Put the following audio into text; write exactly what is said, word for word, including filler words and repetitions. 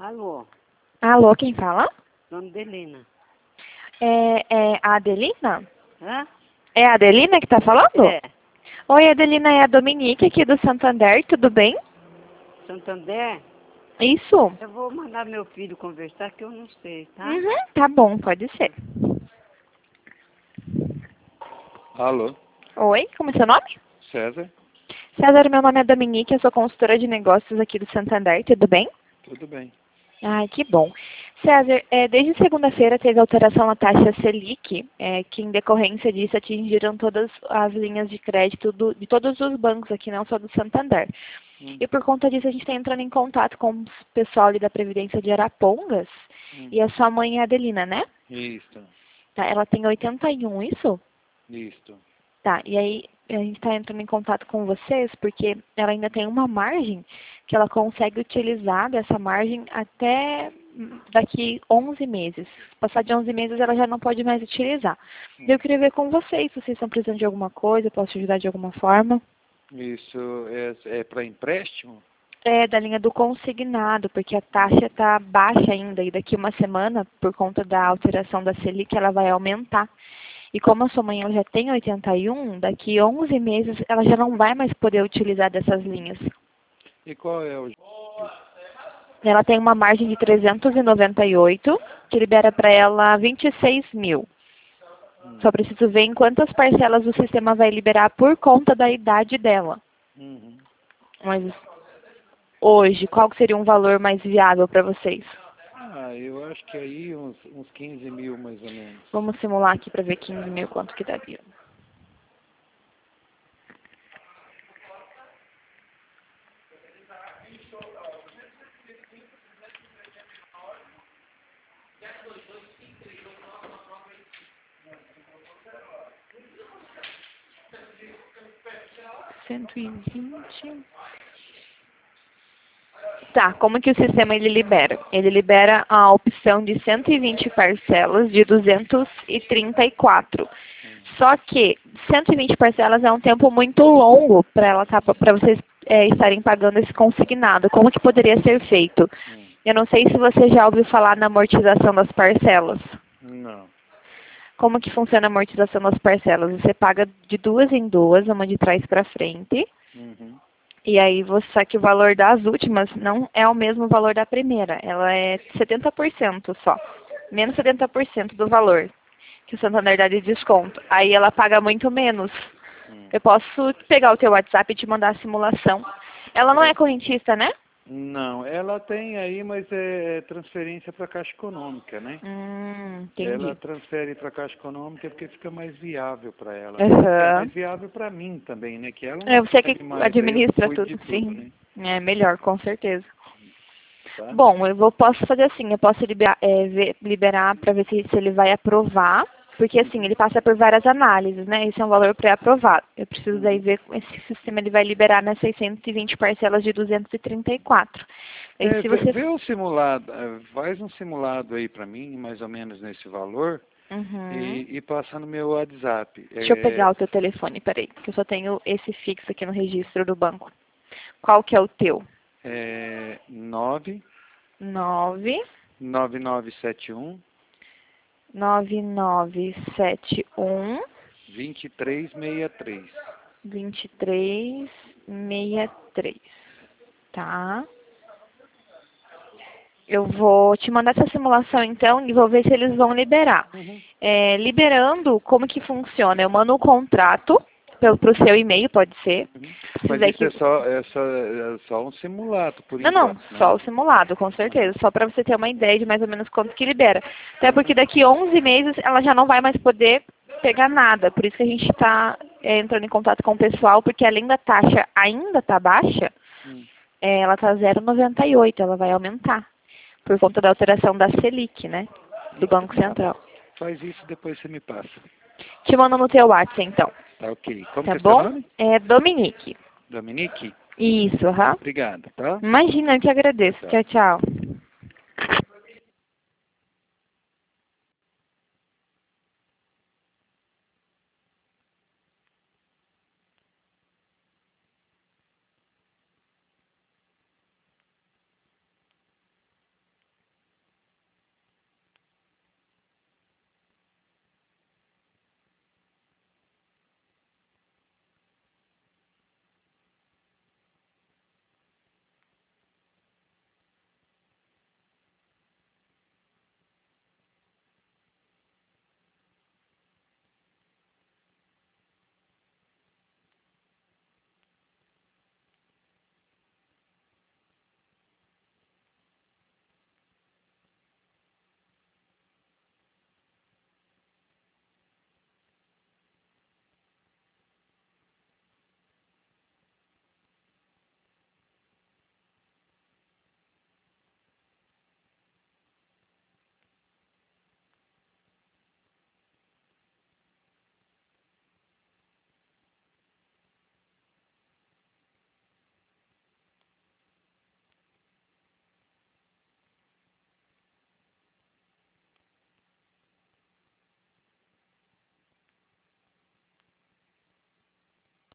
Alô, Alô, quem fala? Dona Adelina. É, é a Adelina? Hã? É a Adelina que tá falando? É, Oi, Adelina, é a Dominique aqui do Santander, tudo bem? Santander? Isso? Eu vou mandar meu filho conversar que eu não sei, tá? Uhum, tá bom, pode ser. Alô, Oi, como é seu nome? César, César, meu nome é Dominique, eu sou consultora de negócios aqui do Santander, tudo bem? tudo bem? Ai, que bom. César, é, desde segunda-feira teve alteração na taxa Selic, é, que em decorrência disso atingiram todas as linhas de crédito do- de todos os bancos aqui, não só do Santander. Hum, E por conta disso a gente está entrando em contato com o pessoal ali da Previdência de Arapongas. hum. E a sua mãe é a Adelina, né? Isto, Tá, ela tem oitenta e um, isso? isto. Tá, e aí a gente está entrando em contato com vocês porque ela ainda tem uma margem que ela consegue utilizar dessa margem até hum, daqui onze meses. Passar de onze meses ela já não pode mais utilizar. Hum. Eu queria ver com vocês se vocês estão precisando de alguma coisa, eu posso te ajudar de alguma forma. Isso é, é para empréstimo? É da linha do consignado, porque a taxa está baixa ainda e daqui uma semana, por conta da alteração da Selic, ela vai aumentar. E como a sua mãe ela já tem oitenta e um, daqui onze meses ela já não vai mais poder utilizar dessas linhas. E qual é o... Ela tem uma margem de trezentos e noventa e oito, que libera para ela vinte e seis mil. Hum, Só preciso ver em quantas parcelas o sistema vai liberar por conta da idade dela. uhum. Mas hoje, qual que seria um valor mais viável para vocês? Ah, eu acho que aí uns, uns quinze mil mais ou menos. Vamos simular aqui para ver quinze mil quanto que daria. cento e vinte. Tá, como que o sistema ele libera? Ele libera a opção de cento e vinte parcelas de duzentos e trinta e quatro. Só que cento e vinte parcelas é um tempo muito longo para ela tá, para vocês é, estarem pagando esse consignado. Como que poderia ser feito? Hum, Eu não sei se você já ouviu falar na amortização das parcelas. não. Como que funciona a amortização das parcelas? Você paga de duas em duas, uma de trás para frente. Uhum. E aí, você, só que o valor das últimas não é o mesmo valor da primeira. Ela é setenta por cento só. Menos setenta por cento do valor que o Santander dá de desconto. Aí ela paga muito menos. Hum. Eu posso pegar o teu WhatsApp e te mandar a simulação. Ela não é correntista, né? Não, ela tem aí, mas é transferência para a Caixa Econômica, né? Hum, Ela entendi. transfere para a Caixa Econômica porque fica mais viável para ela. Aham. É mais viável para mim também, né? Que ela não É você que consegue mais, aí eu administra cuido tudo, de sim. né? É melhor, com certeza. Tá? Bom, eu vou, posso fazer assim, eu posso liberar, é, ver- liberar para ver se, se ele vai aprovar, porque assim, ele passa por várias análises, né? Esse é um valor pré-aprovado. Eu preciso daí ver com esse sistema ele vai liberar nas seiscentas e vinte parcelas de duzentos e trinta e quatro. Aí, É, se vê, você... vê o simulado, eh, faz um simulado aí para mim, mais ou menos nesse valor, Uhum. e, e passa no meu WhatsApp. Deixa eu É, pegar o teu telefone, peraí, que eu só tenho esse fixo aqui no registro do banco. Qual que é o teu? é nove Nove nove nove sete um nove nove sete um dois três seis três. vinte e três sessenta e três, tá? Eu vou te mandar essa simulação então e vou ver se eles vão liberar. Uhum. É, liberando, como que funciona? Eu mando o contrato para o seu e-mail, pode ser. Uhum. Esses Mas aí isso que... é só, é, só, é só um simulado, por Não, não, enquanto, né? só o simulado, com certeza. Só para você ter uma ideia de mais ou menos quanto que libera. Até porque daqui onze meses ela já não vai mais poder pegar nada. Por isso que a gente está é, entrando em contato com o pessoal, porque além da taxa ainda estar baixa, Hum. é, ela está zero vírgula noventa e oito, ela vai aumentar. Por conta da alteração da Selic, né? Do Então, Banco Central. faz isso, depois você me passa. Te mando no teu WhatsApp, então. Tá ok. Como Tá que é seu bom? nome? É Dominique. Dominique? Isso, aham. Obrigado, tá? Imagina, eu que agradeço. Tchau. Tchau, tchau.